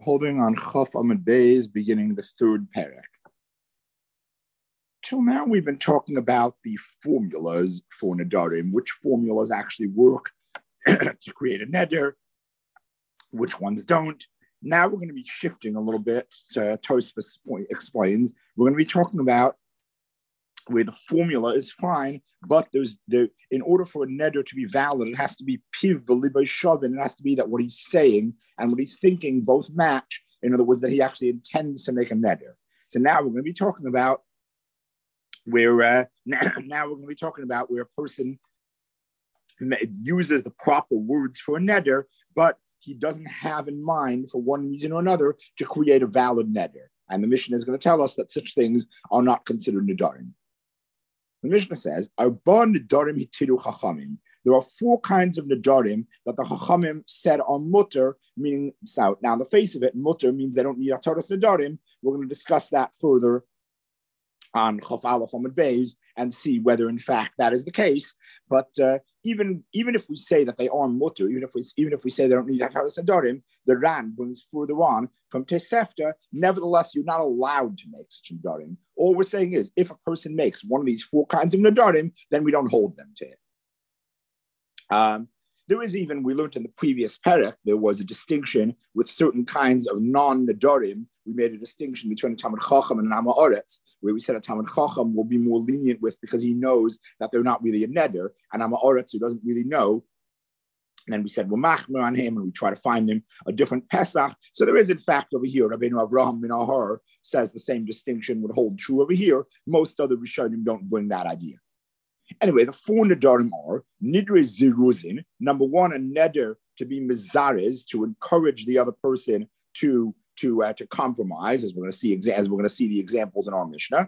holding on Chaf Amud Beis, beginning the third parak. Till now, we've been talking about the formulas for Nadarim, which formulas actually work to create a neder, which ones don't. Now we're going to be shifting a little bit. Tosfos explains we're going to be talking about where the formula is fine, but in order for a neder to be valid, it has to be piv v'libo shavin. It has to be that what he's saying and what he's thinking both match. In other words, that he actually intends to make a neder. So now we're going to be talking about where a person uses the proper words for a neder, but he doesn't have in mind, for one reason or another, to create a valid neder. And the Mishnah is going to tell us that such things are not considered nedarim. The Mishnah says, "Arba nedarim hitiru chachamim." There are four kinds of nedarim that the chachamim said are mutter, meaning so. Now, on the face of it, mutter means they don't need ataras nedarim. We're going to discuss that further on Chaf Aleph Amud Beis and see whether, in fact, that is the case. But even if we say that they are mutter, even if we say they don't need ataras nedarim, the Ran brings further on from Tosefta. Nevertheless, you're not allowed to make such nedarim. All we're saying is, if a person makes one of these four kinds of nedarim, then we don't hold them to it. There is even, we learned in the previous parak, there was a distinction with certain kinds of non-nedarim. We made a distinction between a Talmid Chacham and an Am Ha'aretz, where we said a Talmid Chacham will be more lenient with because he knows that they're not really a neder, and Am Ha'aretz, who doesn't really know. And then we said, we're machmer on him, and we try to find him a different Pesach. So there is, in fact, over here, Rabbeinu Avraham ben Ahar says the same distinction would hold true over here. Most other Rishonim don't bring that idea. Anyway, the four nedarim are nidre ziruzin. Number one, a neder to be mizares, to encourage the other person to compromise, as we're going to see the examples in our Mishnah.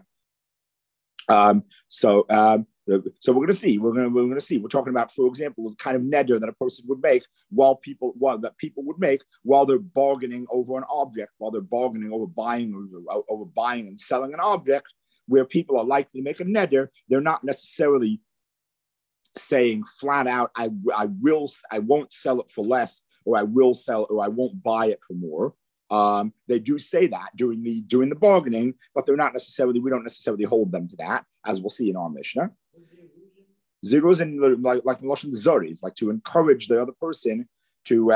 So we're going to see. We're talking about, for example, the kind of neder that a person would make while they're bargaining over an object, while they're bargaining over buying and selling an object, where people are likely to make a neder. They're not necessarily saying flat out, I won't sell it for less, or I will sell it, or I won't buy it for more. They do say that during the bargaining, but we don't necessarily hold them to that, as we'll see in our Mishnah. Zeros and like Lashon Zoris, like to encourage the other person to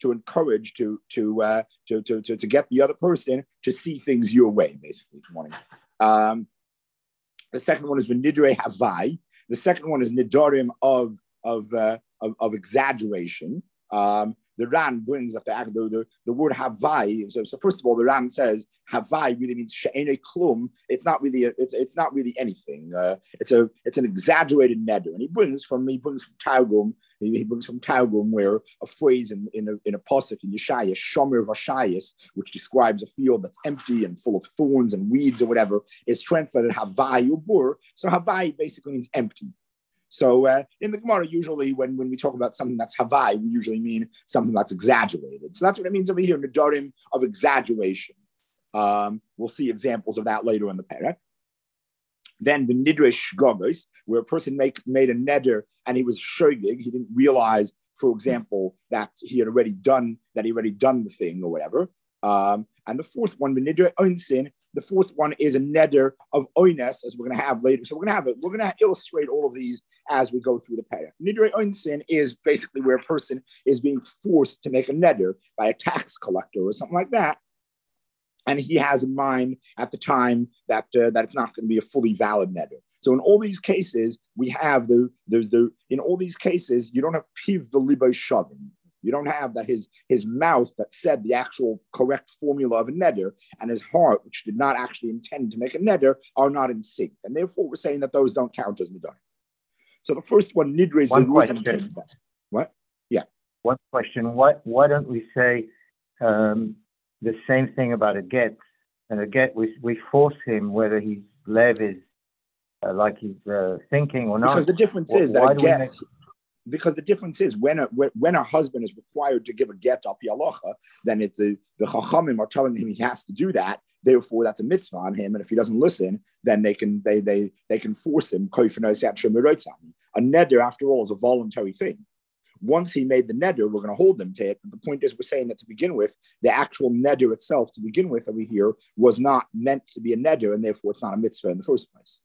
get the other person to see things your way, basically. The second one is Nidre Havai. The second one is Nidarim of exaggeration. The Ran brings that the word Havai. So first of all, the Ran says Havai really means she'enei klum. It's not really anything. It's an exaggerated neder, and he brings from Targum. He brings from Targum where a phrase in a pasuk in Yeshaya, Shomer Vashayis, which describes a field that's empty and full of thorns and weeds or whatever, is translated Havai Ubur. So Havai basically means empty. So in the Gemara, usually when we talk about something that's Havai, we usually mean something that's exaggerated. So that's what it means over here, Nedarim of exaggeration. We'll see examples of that later in the parak. Then the Nidresh Gogos, where a person made a neder and he was shogig, he didn't realize, for example, that he had already done the thing or whatever. And the fourth one, the Nidre Oinsin, the fourth one is a neder of oines, as we're going to have later. So we're going to illustrate all of these as we go through the parak. Nidre oinsin is basically where a person is being forced to make a neder by a tax collector or something like that, and he has in mind at the time that it's not going to be a fully valid neder. So in all these cases, we have in all these cases you don't have piv v'libo shavin. You don't have that his mouth that said the actual correct formula of a neder and his heart, which did not actually intend to make a neder, are not in sync. And therefore, we're saying that those don't count as neder. So the first one, nidre zeruzim. What? Yeah. One question. Why don't we say the same thing about a get? And a get, we force him whether his lev is like he's thinking or not. Because the difference is that a get... Because the difference is when a husband is required to give a get al pi halacha, then the chachamim are telling him he has to do that. Therefore, that's a mitzvah on him, and if he doesn't listen, then they can force him. A neder, after all, is a voluntary thing. Once he made the neder, we're going to hold him to it. But the point is, we're saying that to begin with, the actual neder itself, to begin with, over here, was not meant to be a neder, and therefore it's not a mitzvah in the first place.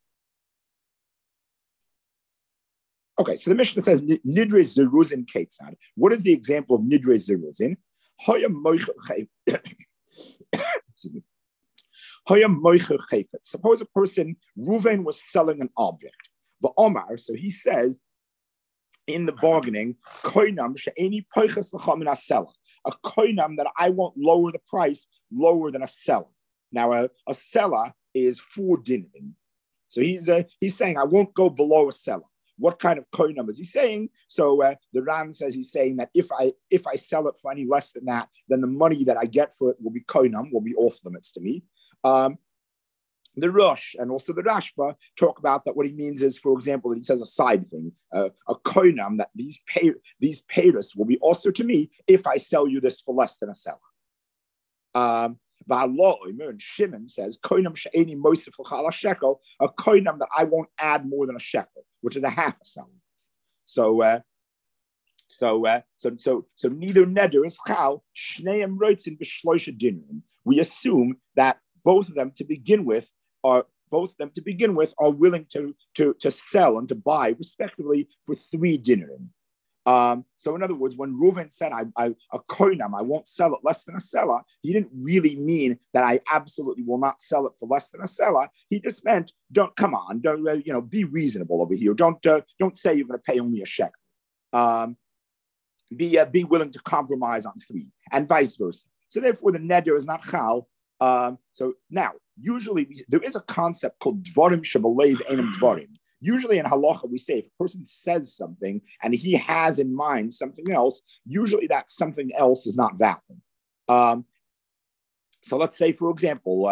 Okay, so the Mishnah says nidre zeruzin ketzad. What is the example of nidre zeruzin? Suppose a person, Reuven was selling an object. The Omar, so he says in the bargaining, koinam she'eni poiches l'cha min hasela, a koinam that I won't lower the price lower than a seller. Now a seller is 4 dinim. So he's saying I won't go below a seller. What kind of koinam is he saying? So the Ran says he's saying that if I sell it for any less than that, then the money that I get for it will be koinam, will be off limits to me. The Rosh and also the Rashba talk about that. What he means is, for example, that he says a side thing, a koinam, that these payers will be also to me if I sell you this for less than a seller. And Shimon says koinam she'eni mosif l'chala shekel, a koinam that I won't add more than a shekel, which is a half a seller. So neither neder is chal shneim roitzin b'shloisha dinim. We assume that both of them to begin with are willing to sell and to buy respectively for 3 dinim. So in other words, when Reuven said a koinam, I won't sell it less than a seller, he didn't really mean that I absolutely will not sell it for less than a seller. He just meant, don't be reasonable over here. Don't say you're going to pay only a shekel. Be willing to compromise on 3, and vice versa. So therefore, the neder is not chal. So now, usually there is a concept called dvarim shebalev einam dvarim. Usually in halacha, we say if a person says something and he has in mind something else, usually that something else is not valid. So let's say, for example,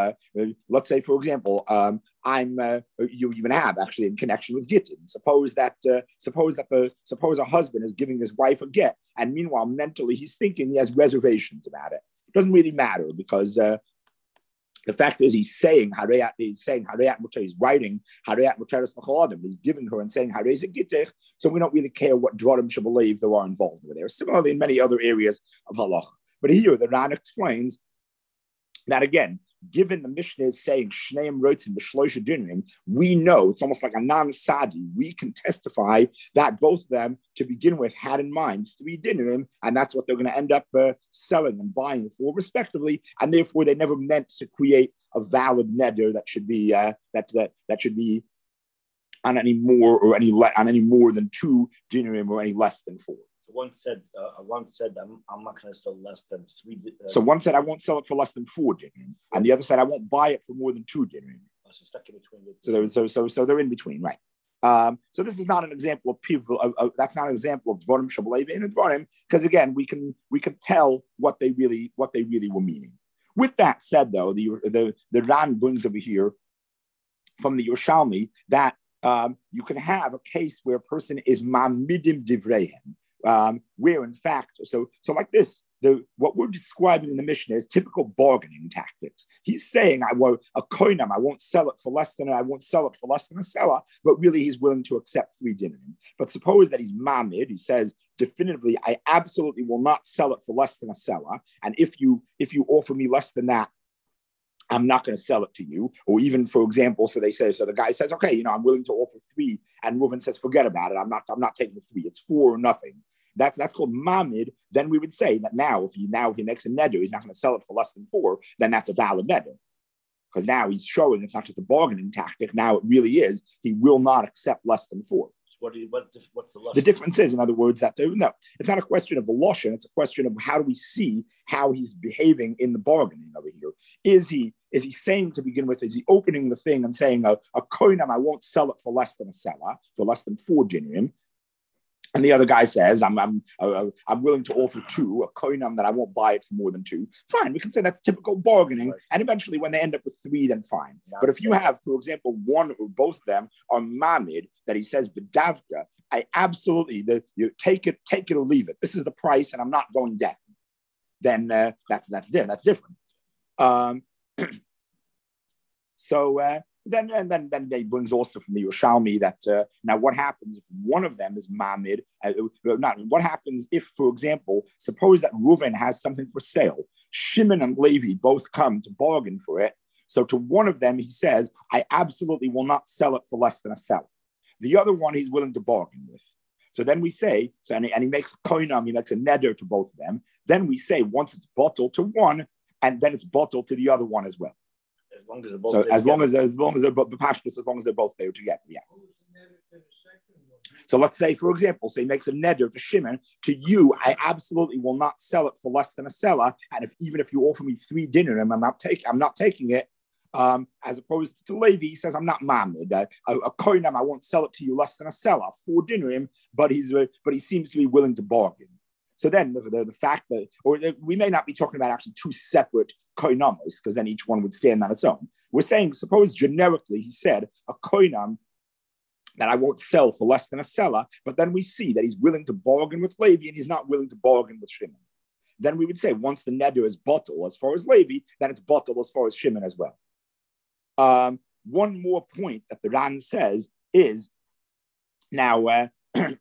you even have actually in connection with gittin. Suppose a husband is giving his wife a get, and meanwhile mentally he's thinking he has reservations about it. It doesn't really matter because the fact is he's saying hareyat, he's writing hareyat muteres l'chol adam. He's giving her and saying harei zegitech. So we don't really care what dvarim shebalev there are involved with there. Similarly, in many other areas of halacha, but here the Ran explains that again, given the Mishnah is saying shneim roitzin b'shloisha dinim, we know it's almost like a non-sadi. We can testify that both of them, to begin with, had in mind 3 dinim, and that's what they're going to end up selling and buying for, respectively. And therefore, they never meant to create a valid neder that should be that should be on any more or any on any more than 2 dinim or any less than 4. One said, I'm not going to sell less than 3. So one said, I won't sell it for less than 4 dinim, and the other said, I won't buy it for more than 2 dinim. So stuck in between. So they're in between, right? So this is not an example of people. That's not an example of dvarim shebalev and dvarim, because again, we can tell what they really were meaning. With that said, though, the Ran brings over here from the Yerushalmi that you can have a case where a person is mamidim divreihem. Where in fact, so like this, what we're describing in the Mishnah is typical bargaining tactics. He's saying, I won't sell it for less than a seller, but really he's willing to accept 3 dinim. But suppose that he's mamid, he says definitively, I absolutely will not sell it for less than a seller, and if you offer me less than that, I'm not going to sell it to you. Or even, for example, so the guy says, okay, I'm willing to offer 3, and Reuven says, forget about it. I'm not taking the 3. It's 4 or nothing. That's called mamid. Then we would say that now if he makes a neder, he's not going to sell it for less than 4. Then that's a valid neder, because now he's showing it's not just a bargaining tactic. Now it really is. He will not accept less than 4. What's the lashon? The difference is, in other words, that no, it's not a question of the lashon. It's a question of how do we see how he's behaving in the bargaining over here. Is he saying to begin with? Is he opening the thing and saying a koinam, I won't sell it for less than a seller, for less than 4 dinim? And the other guy says, I'm willing to offer 2, a koinam that I won't buy it for more than 2. Fine, we can say that's typical bargaining. Right. And eventually when they end up with 3, then fine. But if you have, for example, one or both of them are mamid, that he says, bedavka, I absolutely, you take it or leave it. This is the price and I'm not going down. Then that's different. So then they brings also from the Yerushalmi that now what happens if one of them is mamid? What happens if, for example, suppose that Reuven has something for sale, Shimon and Levi both come to bargain for it. So to one of them he says, I absolutely will not sell it for less than a seller. The other one he's willing to bargain with. So then we say, and he makes a koinam, he makes a neder to both of them. Then we say once it's bottled to one, and then it's bottled to the other one as well. As long as they're both there together, yeah. So let's say, for example, he makes a neder to Shimon, to you, I absolutely will not sell it for less than a seller, and even if you offer me 3 dinarim, I'm not taking it. As opposed to Levi, he says, I'm not mamid. A koinam, I won't sell it to you less than a seller, 4 dinarim, but he seems to be willing to bargain. So then the fact that, we may not be talking about actually 2 separate koinamos, because then each one would stand on its own. We're saying, suppose generically he said a koinam that I won't sell for less than a seller, but then we see that he's willing to bargain with Levi and he's not willing to bargain with Shimon. Then we would say once the neder is bottled as far as Levi, then it's bottled as far as Shimon as well. One more point that the Ran says is now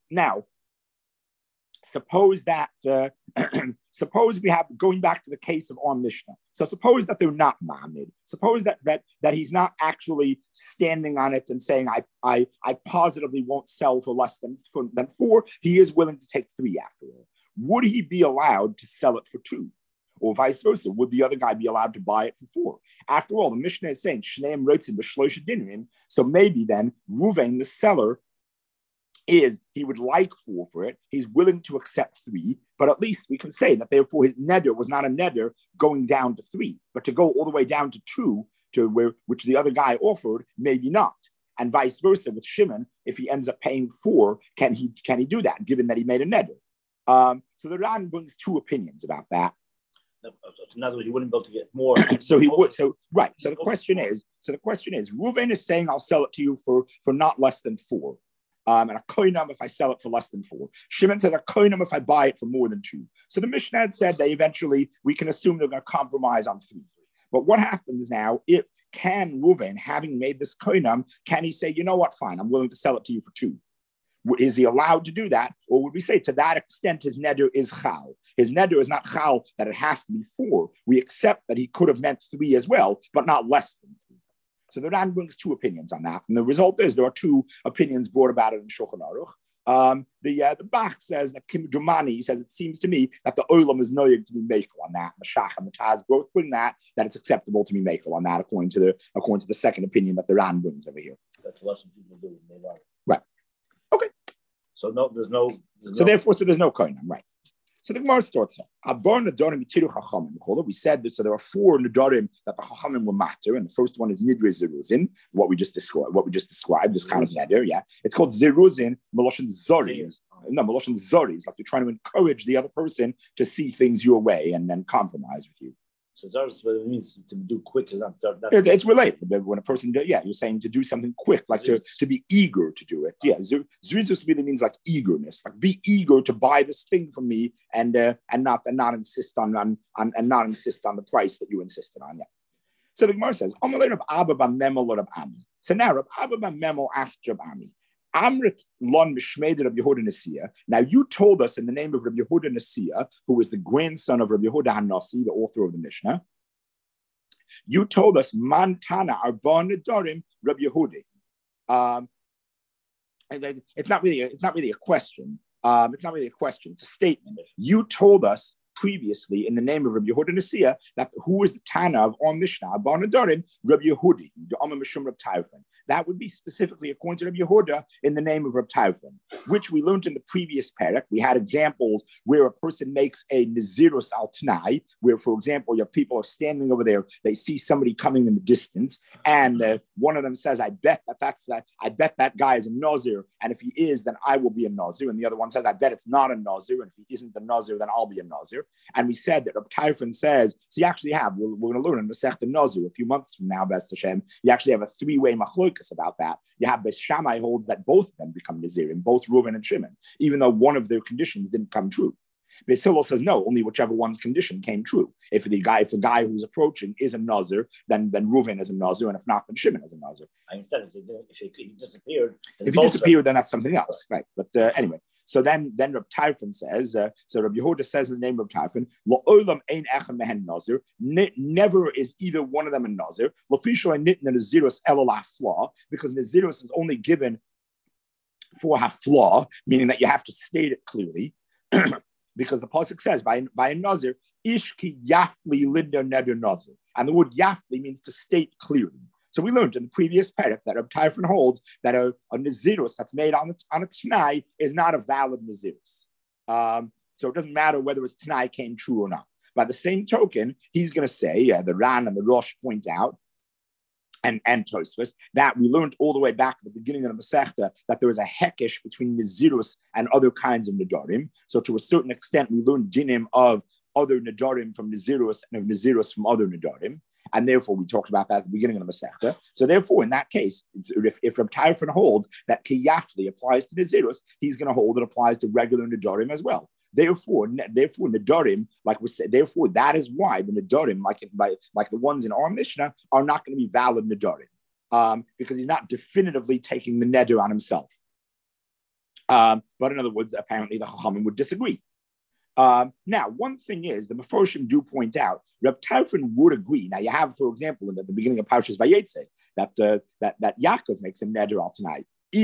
suppose that suppose we have, going back to the case of our Mishnah. So suppose that they're not mamid. Suppose that he's not actually standing on it and saying I positively won't sell for less than 4. He is willing to take 3 after all. Would he be allowed to sell it for 2? Or vice versa, would the other guy be allowed to buy it for 4? After all, the Mishnah is saying Shneim Reitzin b'shloisha dinarim. So maybe then Reuven, the seller, he would like 4 for it. He's willing to accept 3, but at least we can say that therefore his neder was not a neder going down to 3, but to go all the way down to 2, which the other guy offered, maybe not. And vice versa with Shimon, if he ends up paying 4, can he do that, given that he made a neder? So the Ran brings 2 opinions about that. In other words, he wouldn't be able to get more. So he would. So right. So the question is, Reuven is saying I'll sell it to you for not less than 4. And a koinam if I sell it for less than 4. Shimon said a koinam if I buy it for more than 2. So the Mishnah had said that eventually we can assume they're going to compromise on 3. But what happens now? Can Reuven, having made this koinam, can he say, you know what, fine, I'm willing to sell it to you for 2? Is he allowed to do that? Or would we say to that extent his neder is chal? His neder is not chal that it has to be 4. We accept that he could have meant 3 as well, but not less than 3. So the Ran brings 2 opinions on that. And the result is there are 2 opinions brought about it in Shulchan Aruch. The Bach says that Kim Dumani, he says, it seems to me that the Olam is noyig to be makel on that. The Shach and the Taz both bring that it's acceptable to be makel on that, according to the second opinion that the Ran brings over here. That's what some people do. Right. Okay. So there's no. Therefore, there's no koinam, right? So the Gemara starts out. We said that so there are 4 nedarim that the chachamim were matter, and the first one is nidre zeruzin, what we just described, this kind of neder. Yeah, it's called zeruzin meloshin zoris. No, meloshin zoris, like you're trying to encourage the other person to see things your way and then compromise with you. So zoris, what it means to do quick is not. It's related. When a person, you're saying to do something quick, like to be eager to do it. Yeah, zerizus really means like eagerness, like be eager to buy this thing from me and not insist on the price that you insisted on. Yeah. So the Gemara says, so now Rab Abba bar Memo asked Rab Ami, Amrit lon mishmeder Rab Yehuda Nasiya. Now you told us in the name of Rab Yehuda Nasiya, who was the grandson of Rab Yehuda Hanasi, the author of the Mishnah. You told us Mantana Arba Nedarim Rab Yehuda. And it's not really a question. It's not really a question. It's a statement. You told us previously in the name of Rabbi Yehuda Nasiya that who is the Tana of our Mishnah, Arba Nedarim, Rabbi Yehudi, the Amma Mishum Rab Tarfon. That would be specifically according to Rabbi Yehuda in the name of Rab Tarfon, which we learned in the previous parak. We had examples where a person makes a Nazirus al Tanai, where, for example, your people are standing over there, they see somebody coming in the distance, and one of them says, I bet that guy is a Nazir, and if he is, then I will be a Nazir. And the other one says, I bet it's not a Nazir, and if he isn't a Nazir, then I'll be a Nazir. And we said that Rab Tarfon says, so you actually have, we're going to learn in Masechta Nazir a few months from now, Best Hashem, you actually have a 3-way machlok about that. You have Beis Shammai holds that both of them become Nazirim, both Reuven and Shimon, even though one of their conditions didn't come true. Beis Hillel says no, only whichever one's condition came true. If the guy who's approaching is a Nazir, then Reuven is a Nazir, and if not, then Shimon is a Nazir. I said if he disappeared, if he disappeared, then that's something else, right? But anyway. So then Reb Tarfon says, so Reb Yehuda says in the name of Tarfon, La'olam ein echem mehen nazir, never is either one of them a nazir, l'fisho nitna nazirus elala flaw, because nazirus is only given for haflaw, meaning that you have to state it clearly, because the pasuk says by a nazir, ishki yafli linda neder nazir, and the word yafli means to state clearly. So we learned in the previous parak that Reb Tarfon holds that a nazirus that's made on a t'nai is not a valid nazirus. So it doesn't matter whether his t'nai came true or not. By the same token, he's going to say, the Ran and the Rosh point out, and Tosfos, that we learned all the way back at the beginning of the Masechta that there is a hekesh between nazirus and other kinds of nadarim. So to a certain extent, we learned dinim of other nadarim from nazirus and of nazirus from other nadarim. And therefore, we talked about that at the beginning of the Masechta. So therefore, in that case, if Reb Tarfon holds that Kiyafli applies to Nazirus, he's going to hold it applies to regular Nadarim as well. Therefore, Nadarim, like we said, therefore, that is why the Nadarim, like the ones in our Mishnah, are not going to be valid Nadarim, because he's not definitively taking the Neder on himself. But in other words, apparently the Chachamim would disagree. Now, one thing is, the Meforshim do point out, Reb Tarfon would agree. Now, you have, for example, at the beginning of Parshas Vayetze, that Yaakov makes a neder al tonight.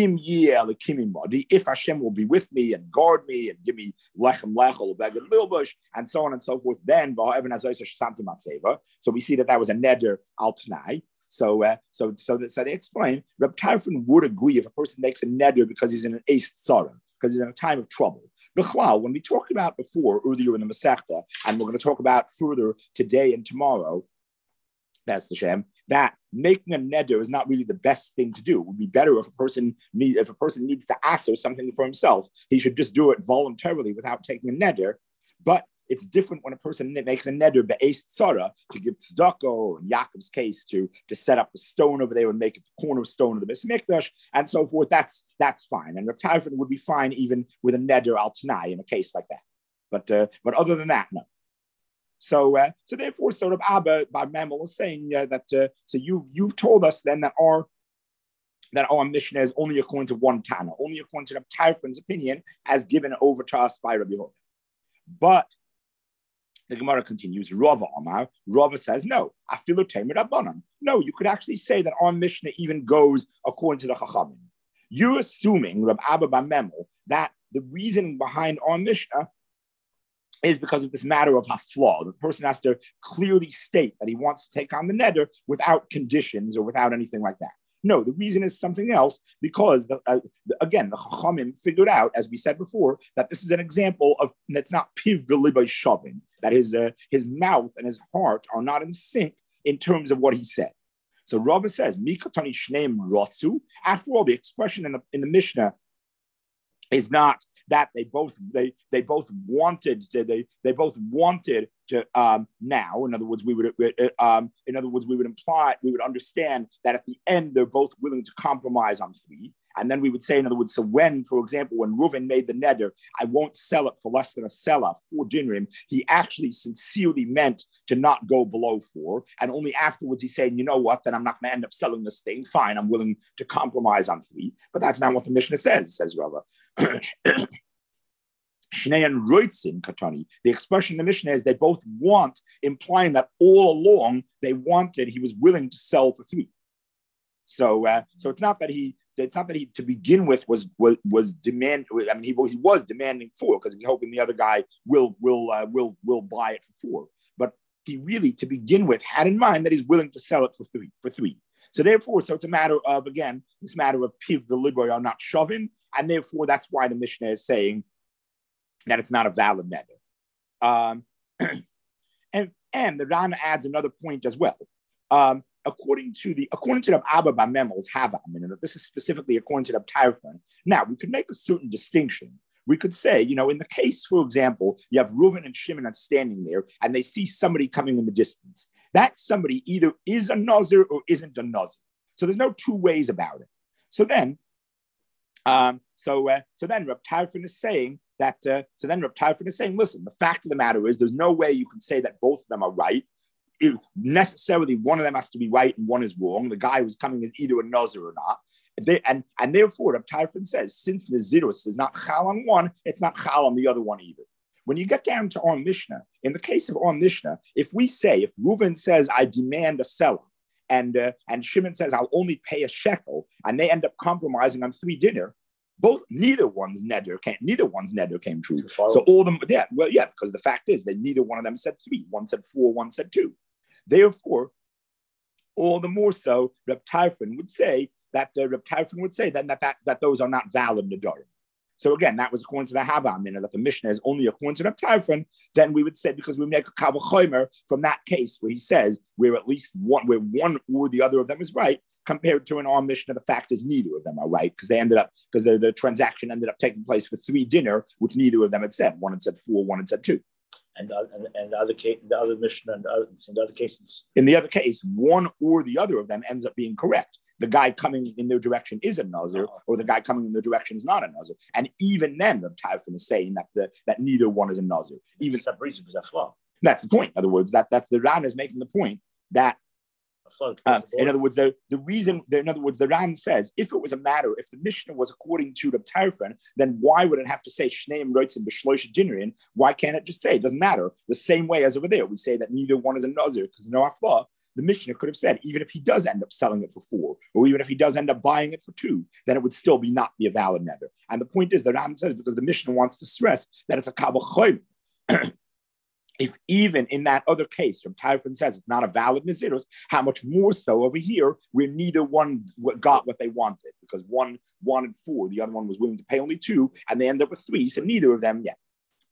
If Hashem will be with me and guard me and give me lechem lechel, beged lilbush, and so on and so forth, then so we see that was a neder al tonight. So they explain, Reb Tarfon would agree if a person makes a neder because he's in an eist tzara, because he's in a time of trouble. B'chlal, when we talked about earlier in the Masechta, and we're going to talk about further today and tomorrow, that's the Shem, that making a neder is not really the best thing to do. It would be better if a person needs to ask something for himself, he should just do it voluntarily without taking a neder. But it's different when a person makes a neder be'eis tzara to give tzedakah, in Yaakov's case, to set up the stone over there and make it the cornerstone of the Beis Mikdash and so forth. That's fine, and Reb Tarfon would be fine even with a neder al t'nai in a case like that. But other than that, no. So therefore, sort of Abba by Memel is saying that so you've told us then that our Mishnah is only according to one Tana, only according to Reb Tarfon's opinion, as given over to us by Rabbi Yehuda. But the Gemara continues, Rava Amar, Rava says, no, afilu temer rabbanan. No, you could actually say that our Mishnah even goes according to the Chachamim. You're assuming, Rab Abba bar Memel, that the reasoning behind our Mishnah is because of this matter of haflaw. The person has to clearly state that he wants to take on the neder without conditions or without anything like that. No, the reason is something else, because again, the Chachamim figured out, as we said before, that this is an example of that's not piv v'libay shavin, that his mouth and his heart are not in sync in terms of what he said. So Rava says, Mikatani shneim rotzu. After all, the expression in the Mishnah is not that they both wanted to now. In other words, we would understand that at the end they're both willing to compromise on 3. And then we would say, in other words, so when, for example, when Reuven made the neder, I won't sell it for less than a selah, 4 dinrim, he actually sincerely meant to not go below 4. And only afterwards he's saying, you know what, then I'm not going to end up selling this thing. Fine, I'm willing to compromise on 3. But that's not what the Mishnah says Rava. Shneyan roitzin katani. The expression in the Mishnah is they both want, implying that all along he was willing to sell for 3. So it's not that he to begin with was demand. I mean, he was demanding 4 because he was hoping the other guy will buy it for 4. But he really, to begin with, had in mind that he's willing to sell it for 3. So therefore, it's a matter of, again, this matter of piv the libra are not shoving, and therefore that's why the Mishnah is saying that it's not a valid neder. And the Ran adds another point as well. According to the Abba bar Memel's Hava, this is specifically according to the Tarfon. Now, we could make a certain distinction. We could say, in the case, for example, you have Reuven and Shimon standing there, and they see somebody coming in the distance. That somebody either is a Nazir or isn't a Nazir. So there's no 2 ways about it. So then, Reb Tarfon is saying So then Reb Tarfon is saying, listen, the fact of the matter is there's no way you can say that both of them are right. Necessarily one of them has to be right and one is wrong. The guy who's coming is either a Nazir or not. And therefore, Reb Tarfon says, since Nazirus is not Chal on one, it's not Chal on the other one either. When you get down to our Mishnah, in the case of our Mishnah, if Reuven says, I demand a seller, and Shimon says, I'll only pay a shekel, and they end up compromising on 3 dinner, neither one's neder came true. So all of them, because the fact is that neither one of them said 3. One said 4, one said 2. Therefore, all the more so, Reb Tarfon would say that those are not valid nedarim. So again, that was according to the Havamina, that the Mishnah is only according to Reb Tarfon. Then we would say, because we make a Kal V'chomer from that case where he says where one or the other of them is right, compared to an Ar Mishnah, the fact is neither of them are right, because the transaction ended up taking place for 3 dinner, which neither of them had said. One had said 4, one had said 2. And the other case, the other Mishnah, and the other cases. In the other case, one or the other of them ends up being correct. The guy coming in their direction is a Nazir, or the guy coming in their direction is not a Nazir. And even then, Reb Tarfon is saying that neither one is a Nazir. Even that's the point. In other words, that's the Ran is making the point that. In other words, the Ran says, if it was a matter, if the Mishnah was according to Reb Tarfon, then why would it have to say Shneim Roitzim B'Shloisha Dinrin? Why can't it just say it doesn't matter? The same way as over there, we say that neither one is a Nazir because no afla. The Mishnah could have said, even if he does end up selling it for 4, or even if he does end up buying it for 2, then it would still not be a valid neder. And the point is, the Ran says, because the Mishnah wants to stress that it's a Kal V'chomer. If even in that other case, Reb Tarfon says it's not a valid Nazirus, how much more so over here, where neither one got what they wanted, because one wanted 4, the other one was willing to pay only 2, and they end up with 3, so neither of them yet.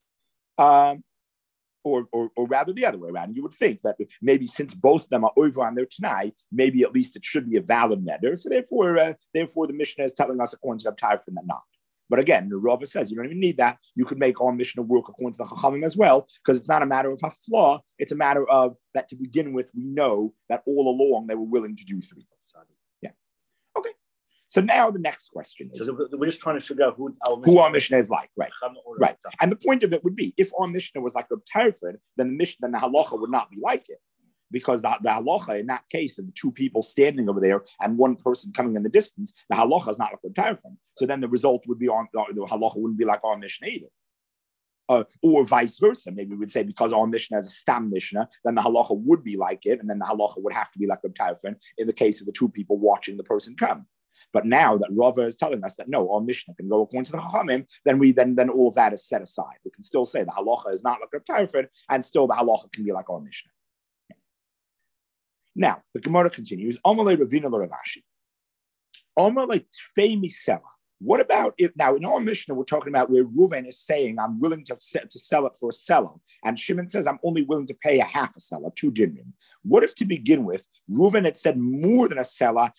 Or rather the other way around. You would think that maybe since both of them are over on their Tanai, maybe at least it should be a valid neder. So therefore the Mishnah is telling us according to Reb Tarfon that not. But again, the Rava says you don't even need that. You could make our Mishnah work according to the Chachamim as well, because it's not a matter of a flaw. It's a matter of that to begin with, we know that all along they were willing to do 3. Yeah. Okay. So now the next question is... So we're just trying to figure out who our Mishnah is like, right? Right. And the point of it would be, if our Mishnah was like Reb Tarfon, then the halacha would not be like it. Because the halacha, in that case, of the 2 people standing over there and one person coming in the distance, the halacha is not like Reb Tarfon. So then the result would be the halacha wouldn't be like our Mishnah either. Or vice versa. Maybe we would say because our Mishnah is a Stam Mishnah, then the halacha would be like it, and then the halacha would have to be like Reb Tarfon in the case of the 2 people watching the person come. But now that Rava is telling us that no, our Mishnah can go according to the Chachamim, then all of that is set aside. We can still say the halacha is not like Reb Tarfon, and still the halacha can be like our Mishnah. Now the Gemara continues. Amalei Ravina l'Ravashi. Amalei Tfei Misela. What about if now in our Mishnah we're talking about where Reuven is saying I'm willing to sell it for a seller, and Shimon says I'm only willing to pay a half a seller, 2 dinrim. What if to begin with Reuven had said more than a seller,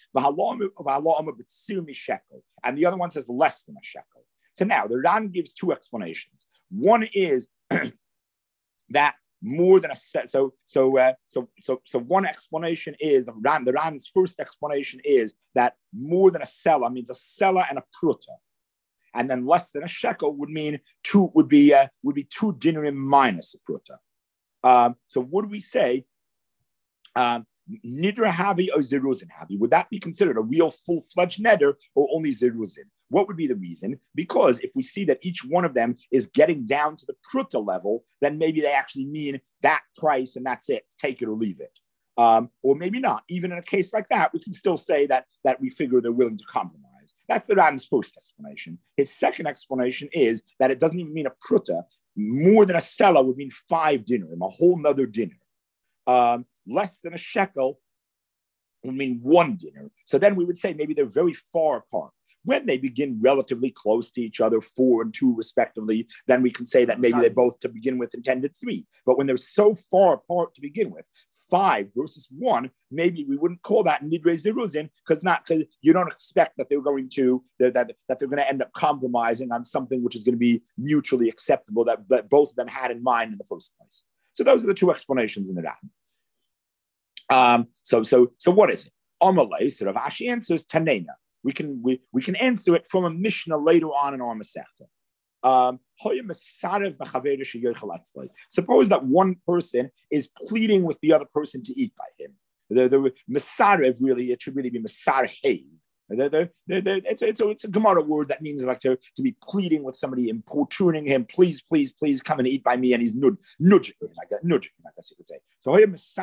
and the other one says less than a shekel? So now the Ran gives 2 explanations. One is that more than a set. So one explanation is the Ran's first explanation is that more than a seller means a seller and a pruta, and then less than a shekel would mean 2 would be 2 dinrim minus a pruta. So would we say nidra havi or zeruzin havi? Would that be considered a real full-fledged neder or only zeruzin? What would be the reason? Because if we see that each one of them is getting down to the pruta level, then maybe they actually mean that price and that's it. Take it or leave it. Or maybe not. Even in a case like that, we can still say that we figure they're willing to compromise. That's the Ran's first explanation. His second explanation is that it doesn't even mean a pruta. More than a seller would mean 5 dinner, a whole nother dinner. Less than a shekel would mean 1 dinner. So then we would say maybe they're very far apart. When they begin relatively close to each other, 4 and 2 respectively, then we can say that maybe they both to begin with intended 3. But when they're so far apart to begin with, 5 versus 1, maybe we wouldn't call that nidre zeruzin because you don't expect that they're going to end up compromising on something which is going to be mutually acceptable that both of them had in mind in the first place. So those are the 2 explanations in the Ran. So what is it? Amalei, so Rav Ashi answers Tanena. We can answer it from a Mishnah later on in our Masechta. Suppose that one person is pleading with the other person to eat by him. The Masarev really, it should really be Masarev. It's a Gemara word that means like to be pleading with somebody, importuning him, please come and eat by me, and he's nudging him, I guess you could say. So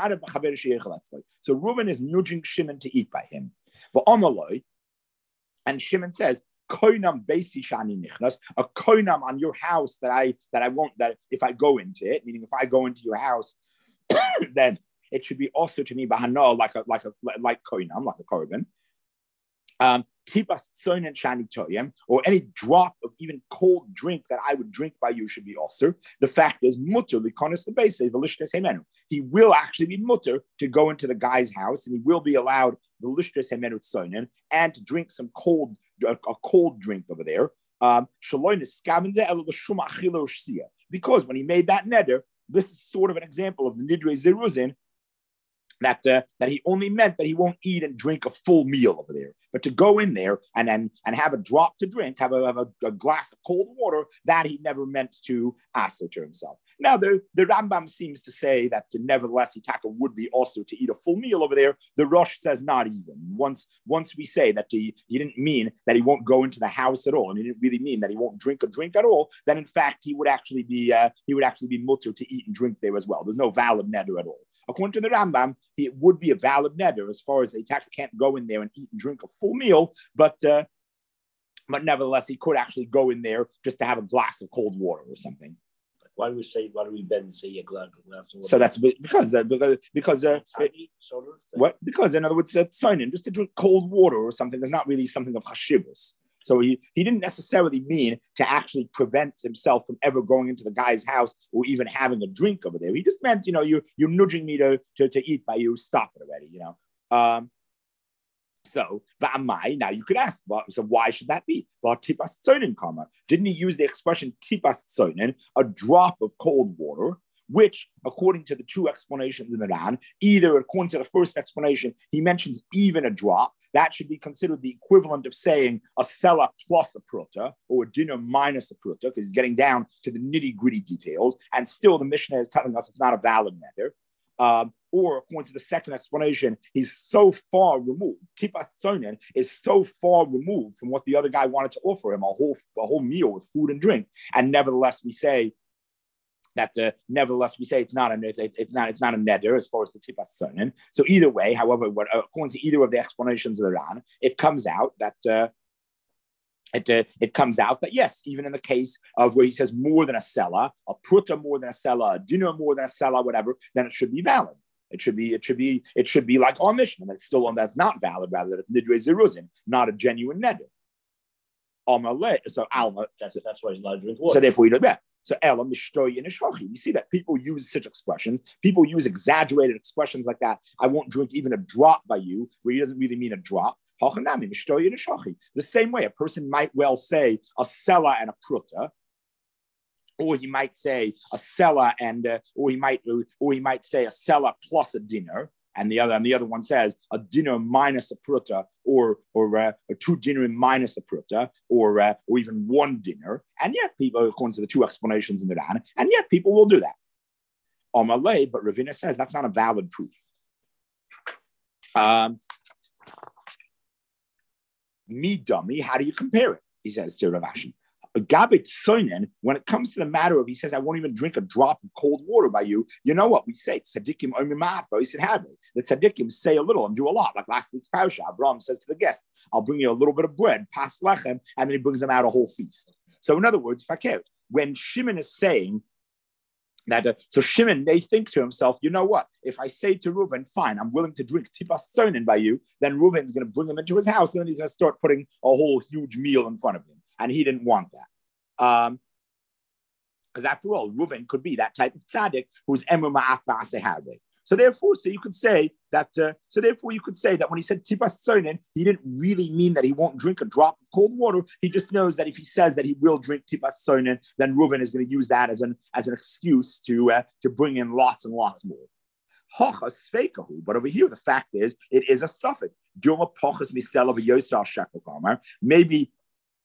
Reuben is nudging Shimon to eat by him. And Shimon says, koinam beisi shani nichnas, a koinam on your house that I won't, that if I go into it, meaning if I go into your house, then it should be also to me bahana like koinam, like a korban. Tipas tzoinen shani toyem, or any drop of even cold drink that I would drink by you should be also. The fact is, mutter likonis the base v'lishtes hemenu. He will actually be mutter to go into the guy's house, and he will be allowed the lishtes hemenu tzoinen and to drink some cold a cold drink over there. Because when he made that neder, this is sort of an example of the nidre zeruzin, that he only meant that he won't eat and drink a full meal over there, but to go in there and have a drop to drink, have a glass of cold water, that he never meant to assert to himself. Now the Rambam seems to say that nevertheless Itaka would be also to eat a full meal over there. The Rosh says not even. Once we say that he didn't mean that he won't go into the house at all, and he didn't really mean that he won't drink a drink at all, then in fact he would actually be mutter to eat and drink there as well. There's no valid neder at all. According to the Rambam, it would be a valid neder as far as the Itaka can't go in there and eat and drink a full meal, but nevertheless, he could actually go in there just to have a glass of cold water or something. Why do we then say a glass of water? So that's because in other words, signing just to drink cold water or something is not really something of chashivus. So he didn't necessarily mean to actually prevent himself from ever going into the guy's house or even having a drink over there. He just meant, you're nudging me to eat by you. Stop it already, So, now you could ask, so why should that be? Didn't he use the expression tipas tzoinen, a drop of cold water, which, according to the two explanations in the Ran, either according to the first explanation, he mentions even a drop. That should be considered the equivalent of saying a sela plus a pruta, or a dinner minus a pruta, because he's getting down to the nitty-gritty details. And still, the Mishnah is telling us it's not a valid matter. Or according to the second explanation, he's so far removed. Tipas tzoinen is so far removed from what the other guy wanted to offer him, a whole meal with food and drink. And nevertheless, we say it's not a neder as far as the tipas tzoinen. So either way, however, according to either of the explanations of the Ran, it comes out that yes, even in the case of where he says more than a sela, a pruta more than a sela, a dinner more than a sela, whatever, then it should be valid. It should be like our Mishnah. That's not valid. Rather, that nidre zeruzin, not a genuine neder. So alma. That's why he's allowed to drink water. So therefore, So elam mishtoy in ishvachi. You see that people use such expressions. People use exaggerated expressions like that. I won't drink even a drop by you, where he doesn't really mean a drop. The same way, a person might well say a sela and a pruta, or he might say a sela and, or he might say a sela plus a dinner, and the other one says a dinner minus a pruta, or a two dinner minus a pruta, or even one dinner. And yet people, according to the two explanations in the Ran, and yet people will do that. Amalei, but Ravina says that's not a valid proof. Me dummy, how do you compare it? He says to Rav Ashi. Gabit Soinen, when it comes to the matter of, he says, I won't even drink a drop of cold water by you. You know what we say? Tzadikim omimat, the tzadikim say a little and do a lot. Like last week's parasha, Abraham says to the guest, I'll bring you a little bit of bread, pas lechem, and then he brings them out a whole feast. So in other words, fakir, when Shimon is saying that, so Shimon may think to himself, you know what? If I say to Reuven, fine, I'm willing to drink tipas tzoinen by you, then Reuven's going to bring him into his house, and then he's going to start putting a whole huge meal in front of him. And he didn't want that. Because after all, Reuven could be that type of tzaddik who's emer ma'at v'asehade. So therefore, you could say that when he said tipas tzoinen, he didn't really mean that he won't drink a drop of cold water. He just knows that if he says that he will drink tipas tzoinen, then Reuven is going to use that as an excuse to bring in lots and lots more. But over here, the fact is, it is a suffix. Maybe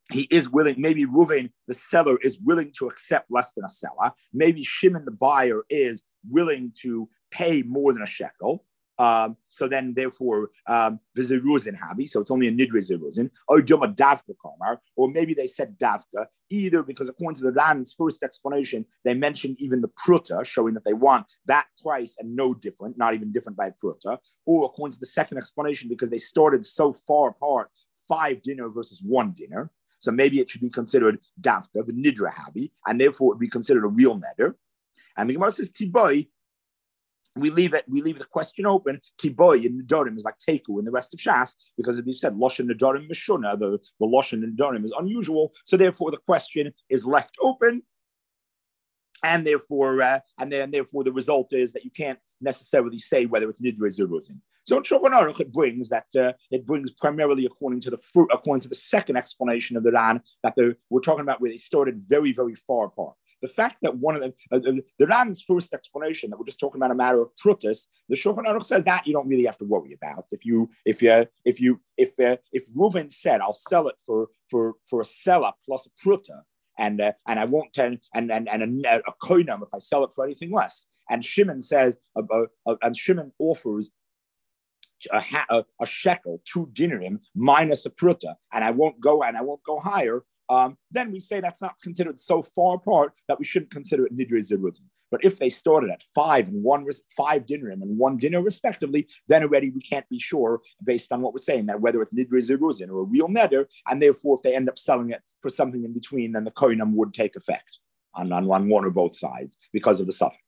he is willing, maybe Reuven, the seller, is willing to accept less than a seller. Maybe Shimon, the buyer, is willing to pay more than a shekel. So then, therefore, v'zeruzin habi. So it's only a nidre zeruzin. Or duma davka kamar. Or maybe they said davka, either because according to the Ran's first explanation, they mentioned even the pruta, showing that they want that price and no different, not even different by pruta. Or according to the second explanation, because they started so far apart, 5 dinar versus 1 dinar. So maybe it should be considered davka, the nidra habi, and therefore it would be considered a real neder. And the Gemara says tiboy. We leave the question open. Tiboy in Nedarim is like Teku in the rest of Shas, because as we said, Loshen Nedarim Mishuna, the Loshen Nedarim is unusual. So therefore the question is left open. And therefore, therefore the result is that you can't necessarily say whether it's Nidre Zeruzin. So in Shulchan Aruch it brings primarily according to the second explanation of the Ran that we're talking about where they started very, very far apart. The fact that one of them, the Ran's first explanation that we're just talking about a matter of prutas, the Shulchan Aruch said that you don't really have to worry about. If Reuven said I'll sell it for a seller plus a pruta, and I won't and a koinam if I sell it for anything less, and Shimon says and Shimon offers a shekel, 2 dinarim minus a pruta, and I won't go higher. Then we say that's not considered so far apart that we shouldn't consider it nidre zeruzin. But if they started at 5 dinarim and 1 dinar respectively, then already we can't be sure based on what we're saying that whether it's nidre zeruzin or a real neder, and therefore if they end up selling it for something in between, then the koinam would take effect on one or both sides because of the suffix.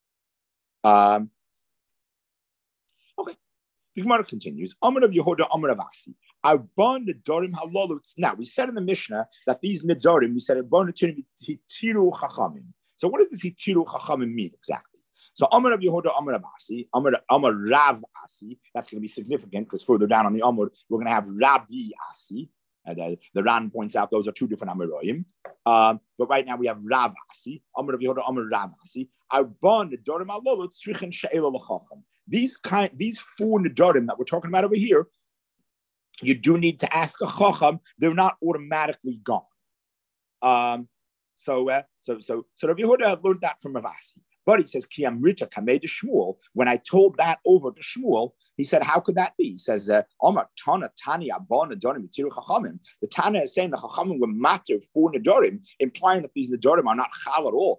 Okay. The Gemara continues. Amar of Yehuda, Amar of Asi. Now, we said in the Mishnah that these Nedarim, we said, Hitiru Chachamim. So what does this Hitiru Chachamim mean exactly? So Amar of Yehuda, Amar of Asi, Amar Rav Asi, that's going to be significant because further down on the Amar, we're going to have Rabbi Asi. The Ran points out those are 2 different Amaroyim. But right now we have Rav Asi, Amar of Yehuda, Amar Rav Asi. These 4 Nedarim that we're talking about over here, you do need to ask a Chacham. They're not automatically gone. So Rabbi Yehuda learned that from Rav Asi. But he says, Ki amrita kamei de Shmuel. When I told that over to Shmuel, he said, how could that be? He says, Omar Tana Tani Abba Nedarim Yitiru Chachamim. The Tana is saying the Chachamim were matter 4 Nedarim, implying that these Nedarim are not Chal at all.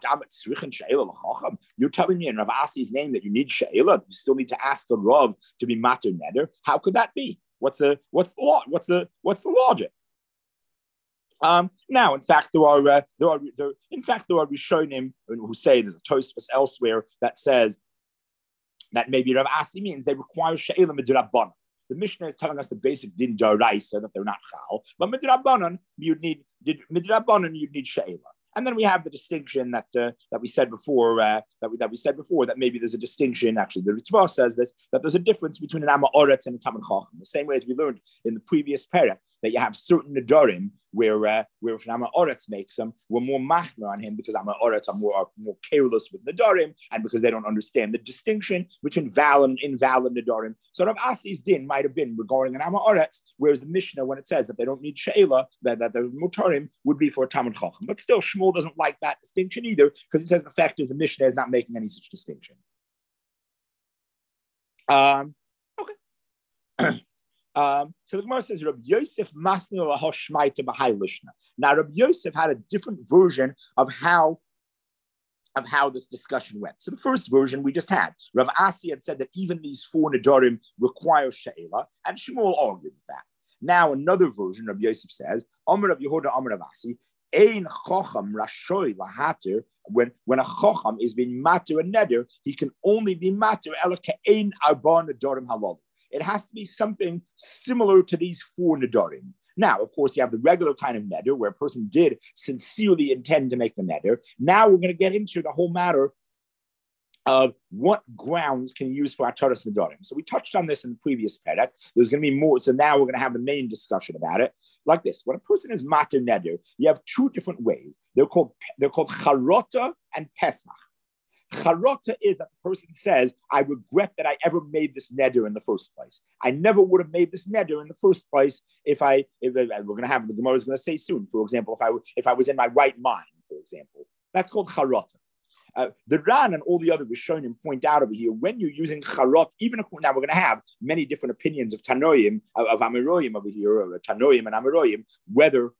You're telling me in Rav Asi's name that you need She'ela, you still need to ask a Rav to be matter neder. How could that be? What's the logic? Now, in fact, there are Rishonim who say there's a Tosfos elsewhere that says that maybe Rav Asi means they require she'ela midrabanan. The Mishnah is telling us the basic din d'oraisa that they're not chal, but midrabanan you'd need she'ela. And then we have the distinction that we said before that maybe there's a distinction. Actually, the Ritva says this, that there's a difference between an Amma Oretz and a Talmid Chacham. The same way as we learned in the previous parak that you have certain Nedarim where if an Amma Oretz makes them, we're more machmer on him because Amma Oretz are more careless with Nedarim and because they don't understand the distinction between valid and invalid Nedarim. So Rav Asi's din might have been regarding an Amma Oretz, whereas the Mishnah, when it says that they don't need She'ela, that the Mutarim would be for a Talmid Chacham. But still, Shmuel doesn't like that distinction either because he says the fact is the Mishnah is not making any such distinction. Okay. So the Gemara says Rabbi Yosef Masnil Lahoshmaita B'Hai Lishna. Now Rabbi Yosef had a different version of how this discussion went. So the first version we just had, Rav Asi had said that even these 4 Nedarim require She'ela, and Shmuel argued with that. Now another version, Rabbi Yosef says, Amar of Yehuda, Amar of Asi, Ein Chacham Rashoy Lahatir. When a Chacham is being matir a neder, he can only be matir ela ke'ein arba nedarim halal. It has to be something similar to these 4 nedarim. Now, of course, you have the regular kind of neder where a person did sincerely intend to make the neder. Now we're going to get into the whole matter of what grounds can you use for Ataras Nedarim. So we touched on this in the previous parak. There's going to be more. So now we're going to have the main discussion about it. Like this, when a person is matir neder, you have 2 different ways. They're called charota and pesach. Charota is that the person says, I regret that I ever made this neder in the first place. I never would have made this neder in the first place if we're going to have, the Gemara is going to say soon, for example, if I was in my right mind, for example. That's called Charota. The Ran and all the other Rishonim point out over here, when you're using Charot, even if now we're going to have many different opinions of Tanoim, of Amiroyim over here, or Tanoim and Amiroyim, whether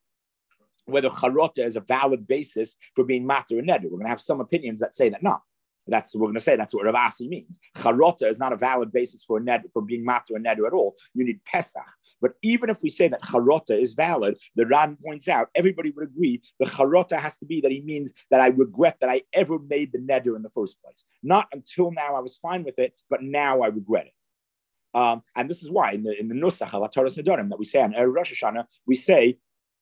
Charota is a valid basis for being matter and neder. We're going to have some opinions that say that no. We're going to say that's what Rav Asi means. Charota is not a valid basis for being matter and neder at all. You need Pesach. But even if we say that Charota is valid, the Ran points out, everybody would agree, the Charota has to be that he means that I regret that I ever made the neder in the first place. Not until now I was fine with it, but now I regret it. And this is why in the Nusach al Torah Nedarim that we say on Erev Rosh Hashanah, we say